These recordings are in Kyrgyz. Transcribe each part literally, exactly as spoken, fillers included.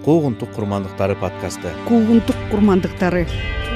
Куугунтук курмандыктары подкасты. Куугунтук курмандыктары.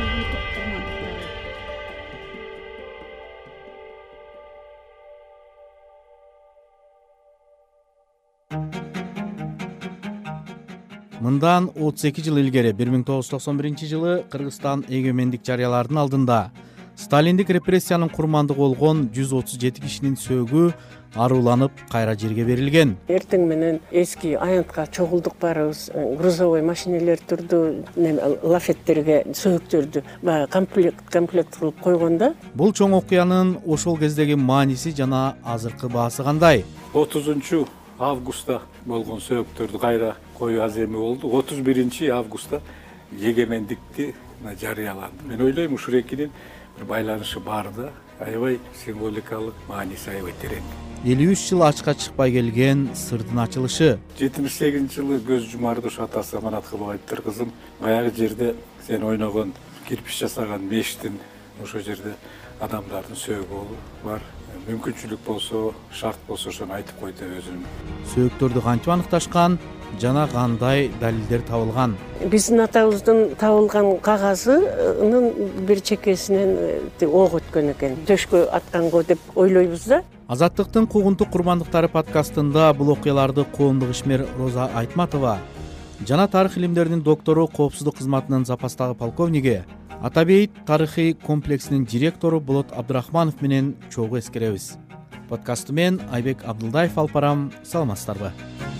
Мындан отуз эки жыл илгери бир миң тогуз жүз токсон биринчи жылы Кыргызстан эгемендик жарыялаардын алдында сталиндик репрессиянын курмандыгы болгон жүз отуз жети кишинин сөөгү аруланып кайра жерге берилген. Эртең менен эски аянтка чогулдук баарыбыз, грузовой машинелер турду, лафеттерге сөөгтөрдү баягы комплект комплект кылып койгондо. Бул чоң окуянын ошол кездеги мааниси жана азыркы баасы кандай? отузунчу августта болгон сөөгтөрдү кайра коюу аземи болду. отуз биринчи августта эгемендикти жарыяланды. Мен ойлойм ушул экинин бир байланышы бар да, аябай символикалык мааниси аябай терең. элүү үч жыл ачка чыкпай келген сырдын ачылышы. жетимиш сегизинчи жылы Көз Жумардыш атасы Аманат Кылбаевдер кызым, баягы жерде сен ойногон кирпич жасаган мештин ошол жерде адамдардын сөөгү бар. Мүмкүнчүлүк болсо, шарт болсо ошону айтып кой деп өзүм. Сөөгтөрдү кантип аныкташкан жана кандай далилдер табылган? Биздин атабыздын табылган кагазынын бир чекесинен ок өткөн экен. Төшкө аткан го деп ойлойбуз да. Азаттыктын куугунтук курмандыктары подкастында бул окуяларды коомдук ишмер Роза Айтматова жана тарых илимдеринин доктору, коопсуздук кызматынын запастагы полковниги, Атабейт тарыхый комплексинин директору Болот Абдрахманов менен чогуу эскеребиз. Подкастты мен Айбек Абдылдаев алып барам. Саламатсыздарбы?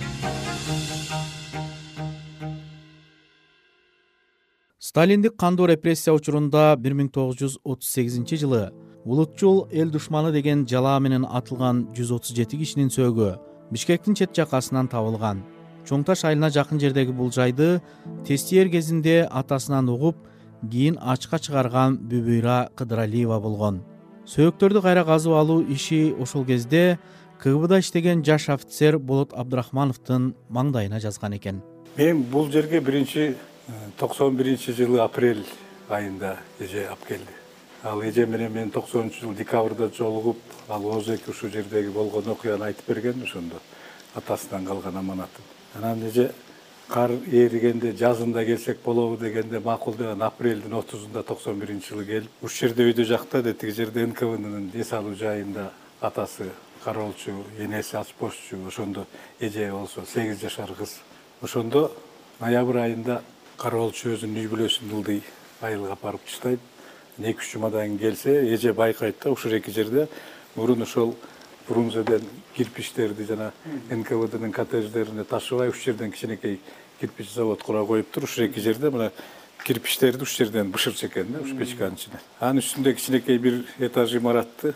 Сталиндик кандуу репрессия учурунда бир миң тогуз жүз отуз сегизинчи жылы улутчул эл душманы деген жалаа менен атылган жүз отуз жети кишинин сөөгү Бишкектин чет жакасынан табылган. Чоң Таш айылына жакын жердеги бул жайды тестиер кезинде атасынан угуп, кийин ачка чыгарган Бүбүйра Кыдыралиева болгон. Сөөгтөрдү кайра казып алуу иши ошол кезде КГБда иштеген жаш офицер Болот Абдрахмановдун маңдайына жазган экен. Мен бул жерге биринчи токсон биринчи жылы апрель айында эже алып келди. Ал эже менен мен токсонунчу жылы декабрда жолугуп, ал өзү эки ушул жердеги болгон окуяны айтып берген ошондо атасынан калган аманатын. Анан эже кар эригенде жазында келсек болобу дегенде макул деген апрелдин отузунда токсон биринчи жылы келип, уш жерде өйдө жакта да тиги жерде эн ка внын эс алуу жайында атасы кароолчу, энеси ачпошчу, ошондо эже болсо сегиз жашар кыз. Ошондо ноябрь айында кароолчу өзүнүн үй бүлөсүн ылдый айылга апарып таштайт. эки үч жумадан кийин келсе, эже байкайт да ушул эки жерде мурун ошол Фрунзеден кирпичтерди жана эн ка вднын коттедждерине ташыбай уш жерден кичинекей кирпич завод кура коюптур. Ушул эки жерде мына кирпичтерди уш жерден бышырчу экен да, уш печканын ичине. Анын үстүндө кичинекей бир этаж имаратты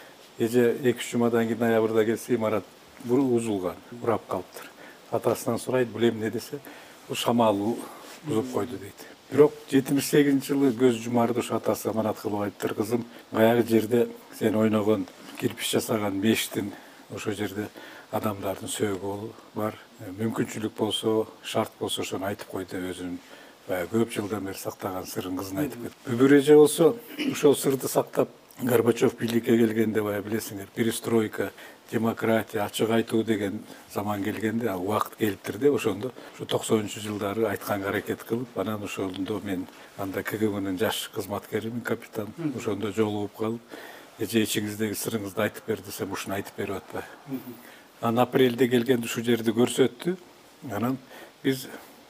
эже эки үч жумадан кийин ноябрда келсе, имарат бузулган, урап калыптыр. Атасынан сурайт, бул эмне десе, бул шамал бузуп койду дейт. Бирок жетимиш сегизинчи жылы Көз Жумардыш атасы Аманат Кылбаевдер кызым, баягы жерде сен ойногон кирпич жасаган мештин ошол жерде адамдардын сөөгү бар. Мүмкүнчүлүк болсо, шарт болсо ошону айтып кой деп өзүнүн баягы көп жылдан бери сактаган сырын кызына айтып кетти. Бүбүр эже болсо ошол сырды сактап, Горбачев бийликке келгенде бая билесиңер, перестройка, демократия, ачык айтуу деген заман келгенде, ал убакыт келиптир деп ошондо ушу токсонунчу жылдары айтканга аракет кылып, анан ошондо мен анда ка гэ бнын жаш кызматкеримин, капитан, ошондо жолугуп калып, эже ичиңиздеги сырыңызды айтып бер десем, ушуну айтып берип атпайбы. Анан апрелде келгенде ушул жерди көрсөттү. Анан биз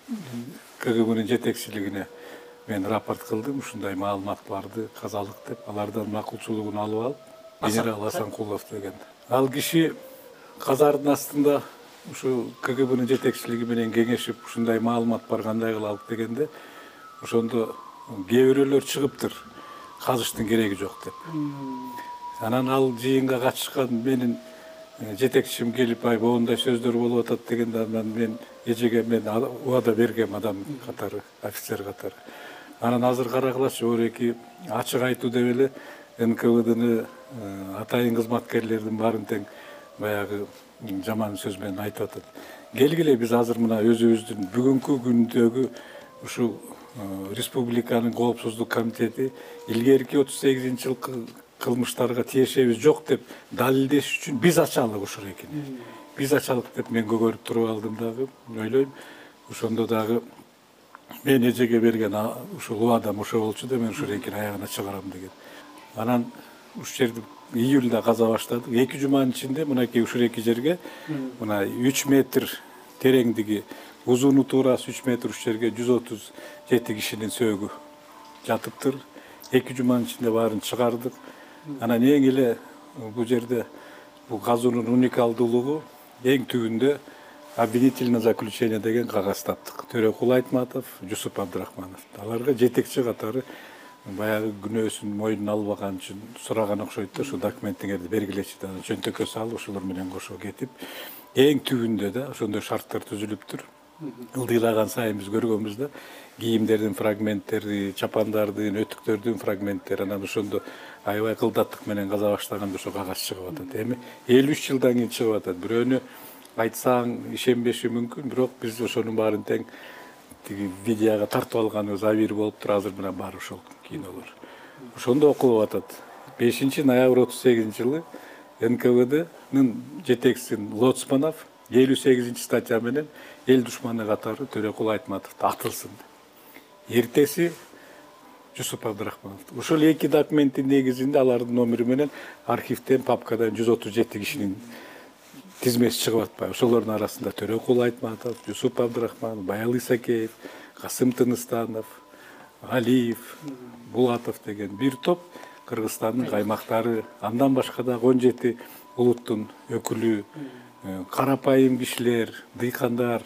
ка гэ бнын жетекчилигине мен рапорт кылдым, ушундай маалымат барды, казалык деп, алардан макулчулугун алып алып, генерал Асанкулов деген. Ал киши казардын астында ушу ка гэ бнын жетекчилиги менен кеңешип, ушундай маалымат бар, кандай кылалык дегенде, ошондо кээ бирөөлөр чыгыптыр, казыштын кереги жок деп. Анан ал жыйынга катышкан менин жетекчим келип, ай моундай сөздөр болуп атат дегенде, анан мен эжеге мен убада бергем, адам катары, офицер катары. Анан азыр карагылачы, ореки ачык айтуу деп эле эн ка вдны атайын кызматкерлердин баарын тең баягы жаман сөз менен айтып атат. Келгиле биз азыр мына өзүбүздүн бүгүнкү күндөгү ушул республиканын коопсуздук комитети илгерки отуз сегизинчи жылкы кылмыштарга тиешебиз жок деп далилдеш үчүн биз ачалык ушул экени. Биз ачалык деп мен көгөрүп туруп алдым дагы. Ойлойм, ошондо дагы мен эжеге берген ушул убадам ошо болчу да, мен ушул рейкин аягына чыгарам деген. Анан ушул жерди июлда каза баштадык. Эки жуманын ичинде мынакей ушул эки жерге мына үч метр тереңдиги, узуну туурасы үч метр ушул жерге жүз отуз жети кишинин сөөгү жатыптыр. Эки жуманын ичинде баарын чыгардык. Анан эң эле бул жерде бул казуунун уникалдуулугу эң түбүндө обвинительное заключение деген кагаз таптык. Төрөкул Айтматов, Жусуп Абдрахманов. Аларга жетекчи катары баягы күнөөсүн мойнуна албаган үчүн сураган окшойт да, ошо документтиңерди бергилечи да, чөнтөккө салып ошолор менен кошо кетип, эң түбүндө да ошондой шарттар түзүлүптүр. Ылдыйлаган сайын биз көргөнбүз да, кийимдердин фрагменттери, чапандардын, өтүктөрдүн фрагменттери, анан ошондо аябай кылдаттык менен каза баштаганда ошо кагаз чыгып атат. Эми элүү үч жылдан кийин чыгып атат. Бирөөнү айтсаң ишенбеши мүмкүн, бирок биз ошонун баарын тең тиги видеого тартып алганыбыз абийир болуптур. Азыр мына бар ошол кинолор. Ошондо окулуп атат. бешинчи ноябрь отуз сегизинчи жылы эн ка вэ днын жетекчиси Лоцманов элүү сегизинчи статья менен эл душманы катары Төрөкул Айтматовду атылсын. Эртеси Жусуп Абдрахманов. Ошол эки документтин негизинде алардын номери менен архивден, папкадан жүз отуз жети кишинин тизмеси чыгып атпайбы. Ошолордун арасында Төрөкул Айтматов, Жусуп Абдрахманов, Баял Исакеев, Касым Тыныстанов, Алиев, Булатов деген бир топ Кыргызстандын каймактары, андан башка дагы он жети улуттун өкүлү, карапайым кишилер, дыйкандар,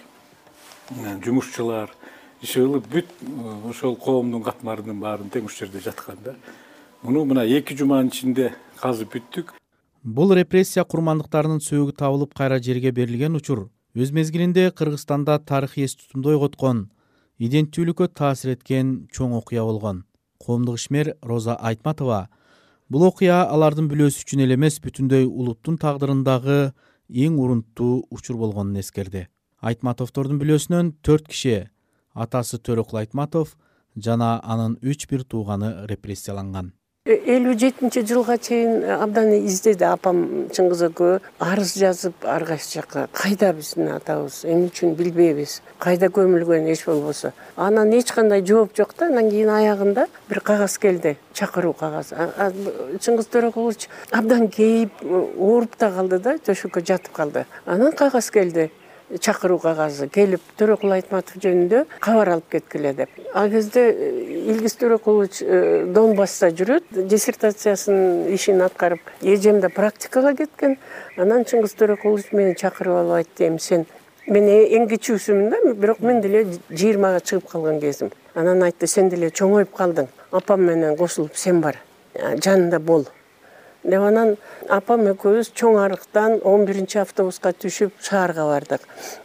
жумушчулар иши кылып бүт ошол коомдун катмарынын баарын тең ушул жерде жаткан да. Муну мына эки жуманын ичинде казып бүттүк. Бул репрессия курмандыктарынын сөөгү табылып кайра жерге берилген учур өз мезгилинде Кыргызстанда тарыхый эс тутумду ойготкон, иденттүүлүккө таасир эткен чоң окуя болгон. Коомдук ишмер Роза Айтматова бул окуя алардын бүлөсү үчүн эле эмес, бүтүндөй улуттун тагдырындагы эң урунттуу учур болгонун эскерди. Айтматовдордун бүлөсүнөн төрт киши, атасы Төрөкул Айтматов жана анын үч бир тууганы репрессияланган. элүү жетинчи жылга чейин абдан издеди апам Чыңгыз экөө, арыз жазып ар кайсы жакка. Кайда биздин атабыз, эмне үчүн билбейбиз, кайда көмүлгөн эч болбосо. Анан эч кандай жооп жок да. Анан кийин аягында бир кагаз келди, чакыруу кагазы. Чыңгыз Төрөкулович абдан кейип, ооруп да калды да, төшөккө жатып калды. Анан кагаз келди, чакыруу кагазы келип Төрөкул Айтматов жөнүндө кабар алып кеткиле деп. Ал кезде Илгиз Төрөкулович Донбасста жүрөт, диссертациясынын ишин аткарып, эжем да практикага кеткен. Анан Чыңгыз Төрөкулович мени чакырып алып айтты, эми сен мен эң кичүүсүмүн да, бирок мен деле жыйырмага чыгып калган кезим. Анан айтты, сен деле чоңоюп калдың, апам менен кошулуп сен бар, жанында бол. Деп анан апам экөөбүз чоң арыктан он биринчи автобуска түшүп шаарга бардык.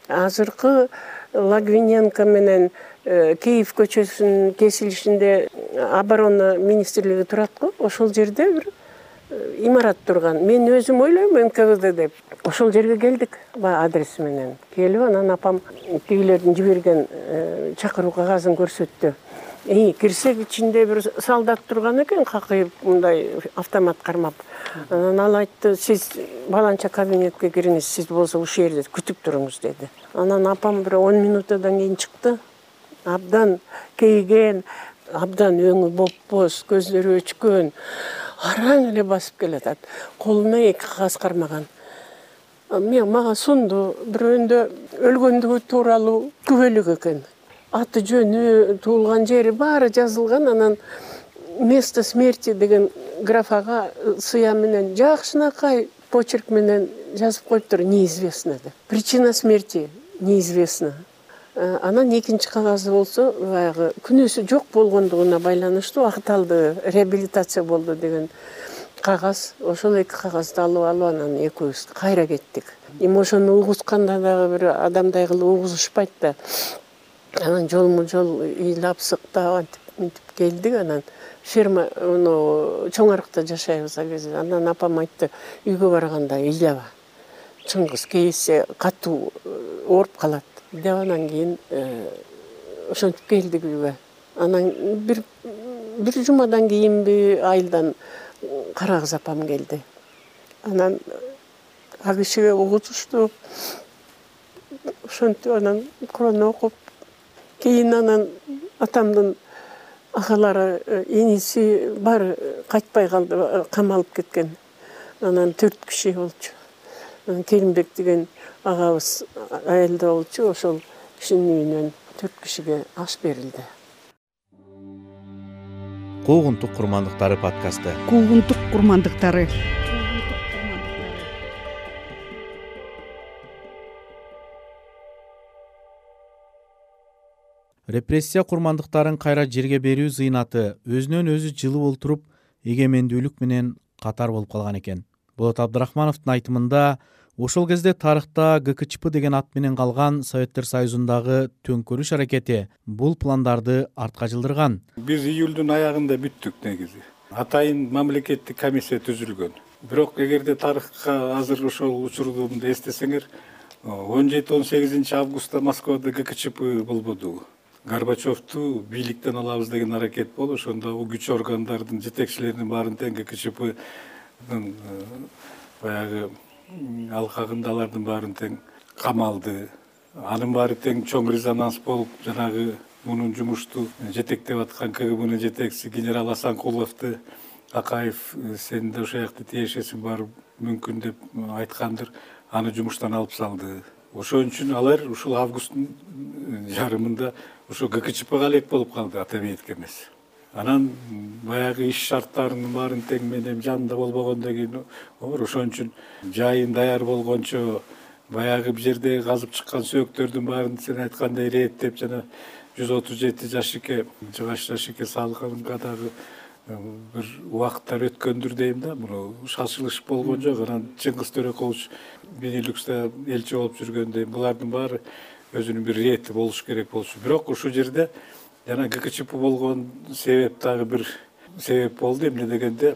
Азыркы Лагвиненко менен Киев көчөсүнүн кесилишинде оборона министрлиги турат го, ошол жерде бир имарат турган. Мен өзүм ойлойм эн ка вэ дэ деп. Ошол жерге келдик, баягы адреси менен. Келип анан апам тигилердин жиберген чакыруу кагазын көрсөттү. И кирсек ичинде бир солдат турган экен, какыйып мындай автомат кармап. Анан ал айтты, сиз баланча кабинетке кириңиз, сиз болсо ушул жерде күтүп туруңуз деди. Анан апам бир он минуттан кийин чыкты. Абдан кейген, абдан өңү бопбоз, көздөрү өчкөн, араң эле басып келатат. Колуна эки кагаз кармаган. Мен мага сунду, бирөөндө өлгөндүгү тууралуу күбөлүк экен. Аты жөнү, туулган жери баары жазылган. Анан место смерти деген графага сыя менен жакшынакай почерк менен жазып коюптур, неизвестно деп. Причина смерти неизвестна. Анан экинчи кагазы болсо баягы күнөөсү жок болгондугуна байланыштуу акталды, реабилитация болду деген кагаз. Ошол эки кагазды алып алып анан экөөбүз кайра кеттик. Эми ошону угусканда дагы бир адамдай кылып угузушпайт да. Анан жолму жол ыйлап сыктап антип мынтип келдик. Анан ферма ону чоң арыкта жашайбыз ал кезде. Анан апам айтты, үйгө барганда ыйлаба. Чыңгыз кейсе катуу ооруп калат деп. Анан кийин ошентип келдик үйгө. Анан бир бир жумадан кийинби айылдан Карагыз апам келди. Анан ал кишиге угузушту. Ошентип анан Кур'ан окуп Кийин анан атамдын агалары, иниси бар кайтпай калды, камалып кеткен. Анан төрт киши болчу. Келимбек деген агабыз айылда болчу, ошол кишинин үйүнөн төрт кишиге аш берилди. Куугунтук курмандыктары подкасты. Куугунтук курмандыктары. Репрессия курмандыктарын кайра жерге берүү зыйнаты өзүнөн өзү жылып олтуруп эгемендүүлүк менен катар болуп калган экен. Болот Абдрахмановдун айтымында ошол кезде тарыхта ГКЧП деген ат менен калган Советтер Союзундагы төңкөрүш аракети бул пландарды артка жылдырган. Биз июлдун аягында бүттүк негизи. Атайын мамлекеттик комиссия түзүлгөн. Бирок эгерде тарыхка азыр ошол учурдумду эстесеңер, он жети он сегизинчи августта Москвада ГКЧП болбоду. Горбачевду бийликтен алабыз деген аракет болуп, ошондо күч органдардын жетекчилеринин баарын тең ГКЧПдын баягы алкагында алардын баарын тең камалды. Анын баары тең чоң резонанс болуп, жанагы мунун жумушту жетектеп аткан КГБнын жетекчиси генерал Асанкуловду Акаев сен да ошол жакта тиешесиң барып мүмкүн деп айткандыр, аны жумуштан алып салды. Ошон үчүн алар ушул августтун жарымында ошо ГКЧПга элек болуп калды, Атабеевге эмес. Анан баягы иш шарттарынын баарын тең мен эми жанында болбогондон кийин ошон үчүн жайын даяр болгончо баягы бул жерде казып чыккан сөөктөрдүн баарын сен айткандай реттеп жана жүз отуз жети жашике жыгач жашике салганга дагы бир убакыттар өткөндүр дейм да. Муну шашылыш болгон жок. Анан Чыңгыз Төрөкулович Бенилюкста элчи болуп жүргөндө булардын баары өзүнүн бир рети болуш керек болчу. Бирок ушул жерде жана ГКЧП болгон себеп дагы бир себеп болду. Эмне дегенде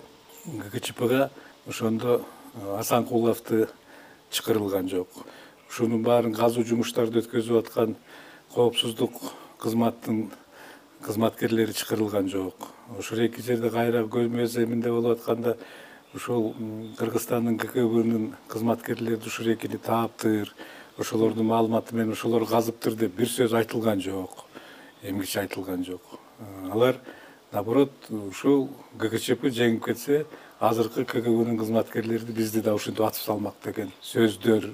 ГКЧПга ошондо Асанкуловду чакырылган жок. Ушунун баарын казуу жумуштарды өткөзүп аткан коопсуздук кызматтын кызматкерлери чакырылган жок. Ошол эки жерде кайра көзмө земинде болуп атканда ошол Кыргызстандын ГКБнын кызматкерлери ушул экини тааптыр, ошолордун маалыматы менен ошолор казыптыр деп бир сөз айтылган жок. Эмгиче айтылган жок. Алар наоборот ушул ГКЧП жеңип кетсе, азыркы КГБнын кызматкерлери бизди да ушинтип атып салмак деген сөздөр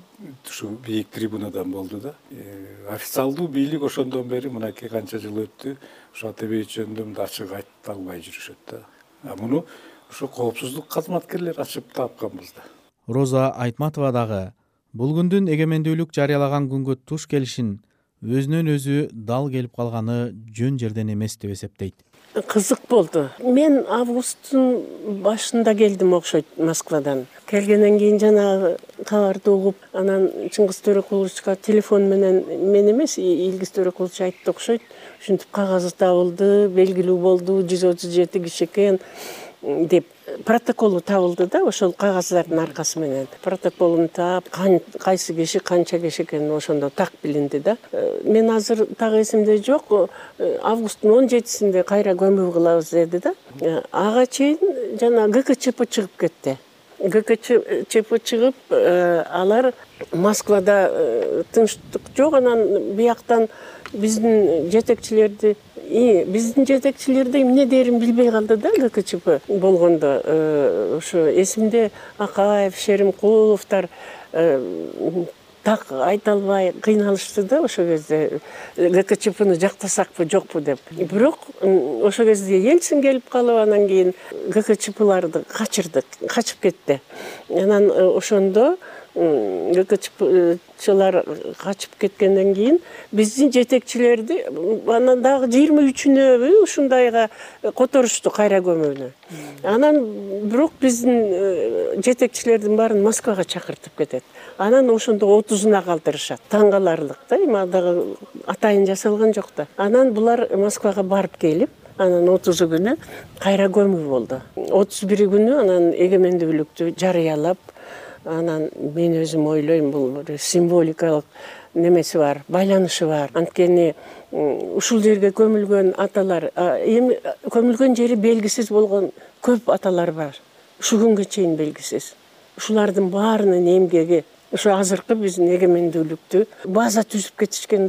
ушу бийик трибунадан болду да. Официалдуу бийлик ошондон бери мынакей канча жыл өттү, ошо Атабеев жөнүндө ачык айта албай жүрүшөт да. А муну ошо коопсуздук кызматкерлери ачып тапканбыз да. Роза Айтматова дагы бул күндүн эгемендүүлүк жарыялаган күнгө туш келишин өзүнөн өзү дал келип калганы жөн жерден эмес деп эсептейт. Кызык болду. Мен августтун башында келдим окшойт Москвадан. Келгенден кийин жанагы кабарды угуп, анан Чыңгыз Төрөкуловичка телефон менен мен эмес, Илгиз Төрөкулович айтты окшойт. Ушинтип кагаз табылды, белгилүү болду, жүз отуз жети киши экен деп протоколу табылды да, ошол кагаздардын аркасы менен. Протоколун таап, кайсы киши канча киши экенин ошондо так билинди да. Мен азыр так эсимде жок, августтун он жетисинде кайра көмүү кылабыз деди да. Ага чейин жана ГКЧП чыгып кетти. ГКЧП чыгып, алар Москвада тынчтык жок, анан бияктан биздин жетекчилерди биздин жетекчилерди эмне дерин билбей калды да ГКЧП болгондо. Ошо эсимде Акаев, Шеримкуловдор так айта албай кыйналышты да ошол кезде ГКЧПны жактасакпы жокпу деп. Бирок ошол кезде Ельцин келип калып, анан кийин ГКЧПларды качырдык, качып кетти. Анан ошондо ГКЧПчылар качып кеткенден кийин биздин жетекчилерди анан дагы жыйырма үчүнө ушундайга которушту кайра көмүүнү. Анан бирок биздин жетекчилердин баарын Москвага чакыртып кетет. Анан ошондо отузуна калтырышат. Таң каларлык да, эми дагы атайын жасалган жок да. Анан булар Москвага барып келип, анан отузу күнү кайра көмүү болду. отуз бири күнү анан эгемендүүлүктү жарыялап, анан мен өзүм ойлойм, бул символикалык немеси бар, байланышы бар. Анткени ушул жерге көмүлгөн аталар, эми көмүлгөн жери белгисиз болгон көп аталар бар. Ушу күнгө чейин белгисиз. Ушулардын баарынын эмгеги, ушу азыркы биздин эгемендүүлүктү база түзүп кетишкен да.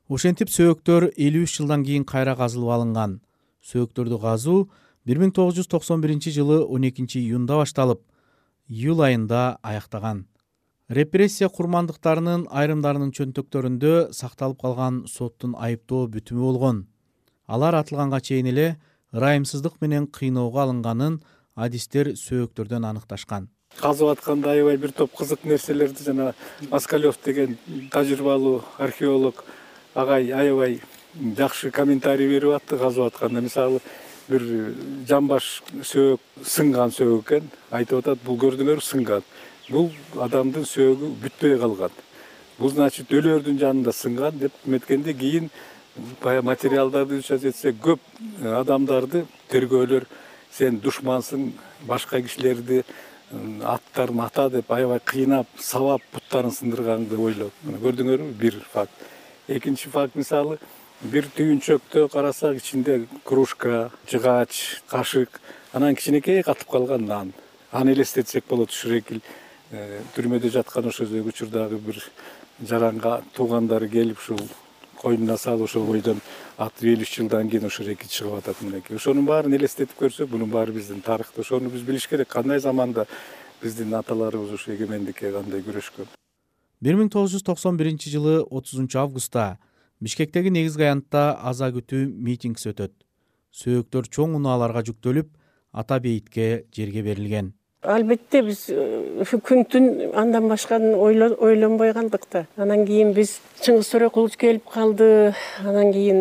Ошентип сөөктөр элүү үч жылдан кийин кайра казылып алынган. Сөөктөрдү казуу бир миң тогуз жүз токсон биринчи жылы он экинчи июнда башталып, июль айында аяктаган. Репрессия курмандыктарынын айрымдарынын чөнтөктөрүндө сакталып калган соттун айыптоо бүтүмү болгон. Алар атылганга чейин эле ырайымсыздык менен кыйноого алынганын адистер сөөктөрдөн аныкташкан. Казып атканда аябай бир топ кызык нерселерди жана Москалев деген тажрыйбалуу археолог агай аябай жакшы комментарий берип атты казып атканда. Мисалы, бир жамбаш сөөк сынган сөөк экен. Айтып атат, бул көрдүңөр сынган. Бул адамдын сөөгү бүтпөй калган. Бул значит өлөрдүн жанында сынган деп эметкенде кийин баягы материалдарды изучать этсе көп адамдарды тергөөлөр сен душмансың, башка кишилерди аттарын ата деп аябай кыйнап, сабап буттарын сындырганды ойлоп. Көрдүңөрбү? Бир факт. Экинчи факт, мисалы, бир түйүнчөктө карасак, ичинде кружка, жыгач, кашык, анан кичинекей катып калган нан. Аны элестетсек болот. Шурекил түрмөдө жаткан ошол учурдагы бир жаранга туугандары келип ушул койнуна салып ошол бойдон атып элүү үч жылдан кийин ошол эки чыгып атат мынакей. Ошонун баарын элестетип көрсөк, бунун баары биздин тарыхта. Ошону биз билиш керек. Кандай заманда биздин аталарыбыз ушу эгемендикке кандай күрөшкөн. бир миң тогуз жүз токсон биринчи жылы отузунчу августта Бишкектеги негизги аянтта аза күтүү митингиси өтөт. Сөөктөр чоң унааларга жүктөлүп, ата бейитке жерге берилген. Албетте биз ушу күн түн андан башканы ойлонбой калдык да. Анан кийин биз Чыңгыз Төрөкулович келип калды. Анан кийин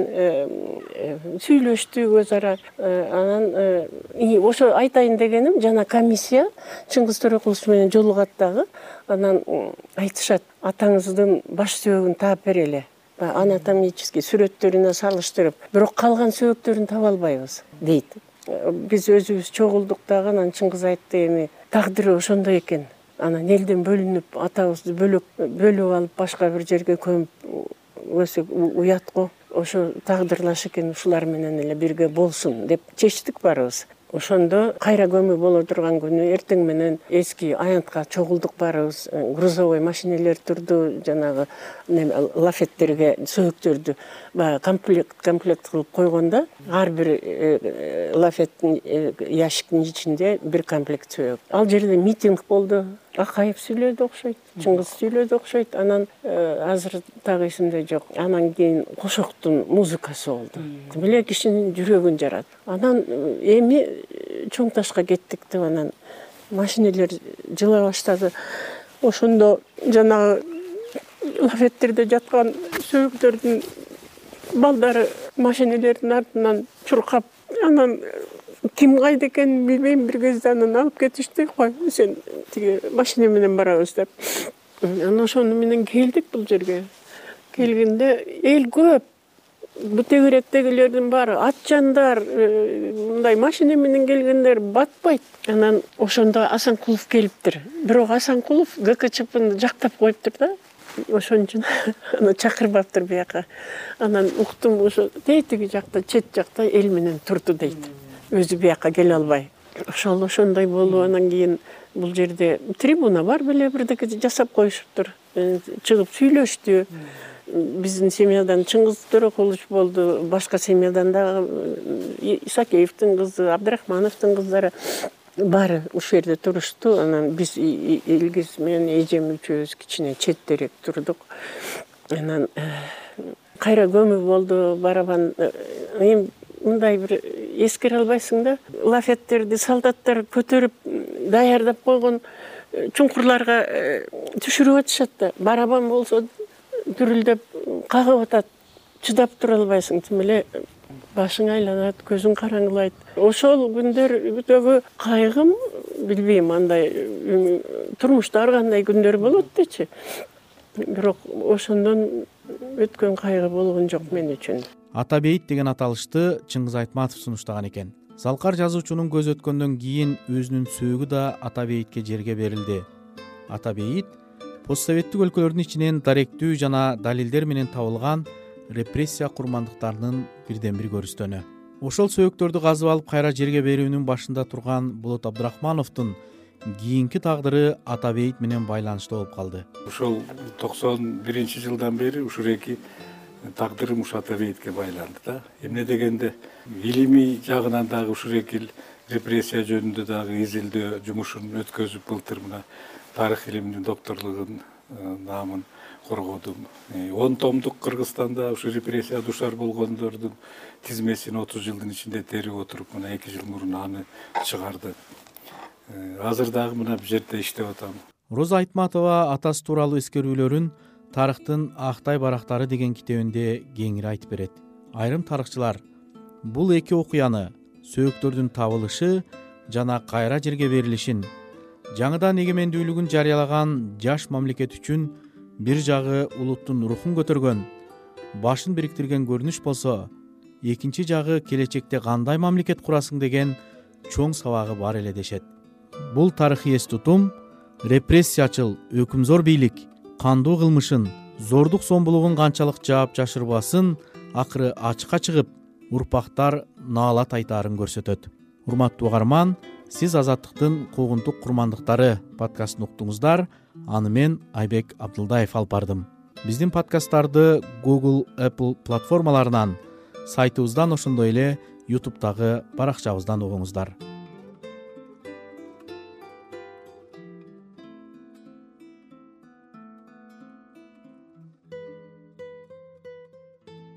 сүйлөштүк өз ара. Анан ошо айтайын дегеним, жана комиссия Чыңгыз Төрөкулович менен жолугат дагы. Анан айтышат, атаңыздын баш сөөгүн таап берели. Анатомический сүрөттөрүнө салыштырып, бирок калган сөөктөрүн таба албайбыз дейт. Биз өзүбүз чогулдук дагы, анан Чыңгыз айтты, эми тагдыры ошондой экен. Анан элден бөлүнүп, атабызды бөлөк бөлүп алып башка бир жерге көмүп өсөк уят го. Ошо тагдырлаш экен, ушулар менен эле бирге болсун деп чечтик баарыбыз. Ошондо кайра көмүү боло турган күнү эртең менен эски аянтка чогулдук баарыбыз. Грузовой машинелер турду, жанагы лафеттерге сөөктөрдү комплект комплект кылып койгондо, ар бир лафеттин ящиктин ичинде бир комплект сөөк. Ал жерде митинг болду. Акаев сүйлөдү окшойт, Чыңгыз сүйлөдү окшойт. Анан азыр так эсимде жок. Анан кийин кошоктун музыкасы болду. Тимеле кишинин жүрөгүн жарат. Анан эми чоң ташка кеттик деп анан машинелер жыла баштады. Ошондо жанагы лафеттерде жаткан сөөктөрдүн балдары машинелердин артынан чуркап, анан ким кайда экенин билбейм, бир кезде анан алып кетишти. Кой, сен тиги машина менен барабыз деп. Анан ошону менен келдик бул жерге. Келгенде эл көп. Бүтегиректегилердин баары атчандар, мындай машина менен келгендер батпайт. Анан ошондо Асанкулов келиптир. Бирок Асанкулов ГКЧПны жактап коюптур да. Ошон үчүн аны чакырбаптыр бияка. Анан уктум, ошо тетиги жакта, чет жакта эл менен турду дейт. Өзү бияка келе албай. Ошол ошондой болуп, анан кийин бул жерде трибуна бар беле, бирдеке жасап коюшуптур. Чыгып сүйлөштү. Биздин семьядан Чыңгыз Төрөкулович болду, башка семьядан да Исакеевдин кызы, Абдрахмановдун кыздары баары ушул жерде турушту. Анан биз Илгиз менен эжем үчөөбүз кичине четтерээк турдук. Анан кайра көмүү болду, барабан. Эми мындай бир эскере албайсың да, лафеттерди солдаттар көтөрүп даярдап койгон чуңкурларга түшүрүп атышат да. Барабан болсо дүрүлдөп кагып атат. Чыдап тура албайсың, тим эле башың айланат, көзүң караңгылайт. Ошол күндөрдөгү кайгым, билбейм, андай турмушта ар кандай күндөр болот дечи. Бирок ошондон өткөн кайгы болгон жок мен үчүн. Ата бейит деген аталышты Чыңгыз Айтматов сунуштаган экен. Залкар жазуучунун көз өткөндөн кийин өзүнүн сөөгү да ата бейитке жерге берилди. Ата бейит постсоветтик өлкөлөрдүн ичинен даректүү жана далилдер менен табылган репрессия курмандыктарынын бирден бир көрүстөнү. Ошол сөөктөрдү казып алып кайра жерге берүүнүн башында турган Болот Абдрахмановдун кийинки тагдыры ата бейит менен байланышта болуп калды. Ошол токсон биринчи жылдан бери ушул эки тагдырым ушул табиетке байланды да. Эмне дегенде илимий жагынан дагы ушул экил репрессия жөнүндө дагы изилдөө жумушун өткөзүп былтыр мына тарых илиминин докторлугун наамын коргодум. он томдук Кыргызстанда ушу репрессия душар болгондордун тизмесин отуз жылдын ичинде терип отуруп, мына эки жыл мурун аны чыгарды. Азыр дагы мына бул жерде иштеп атам. Роза Айтматова атасы тууралуу эскерүүлөрүн Тарыхтын Актай барактары деген китебинде кеңири айтып берет. Айрым тарыхчылар бул эки окуяны, сөөктөрдүн табылышы жана кайра жерге берилишин, жаңыдан эгемендүүлүгүн жарыялаган жаш мамлекет үчүн бир жагы улуттун рухун көтөргөн, башын бириктирген көрүнүш болсо, экинчи жагы келечекте кандай мамлекет курасың деген чоң сабагы бар эле дешет. Бул тарыхый эс тутум репрессиячыл өкүмзор бийлик кандуу кылмышын, зордук зомбулугун канчалык жаап жашырбасын акыры ачыкка чыгып, урпактар наалат айтаарын көрсөтөт. Урматтуу угарман, сиз Азаттыктын куугунтук курмандыктары подкастын уктуңуздар. Аны мен Айбек Абдылдаев алып бардым. Биздин подкасттарды Google, Apple платформаларынан, сайтыбыздан, ошондой эле YouTube'дагы баракчабыздан угуңуздар.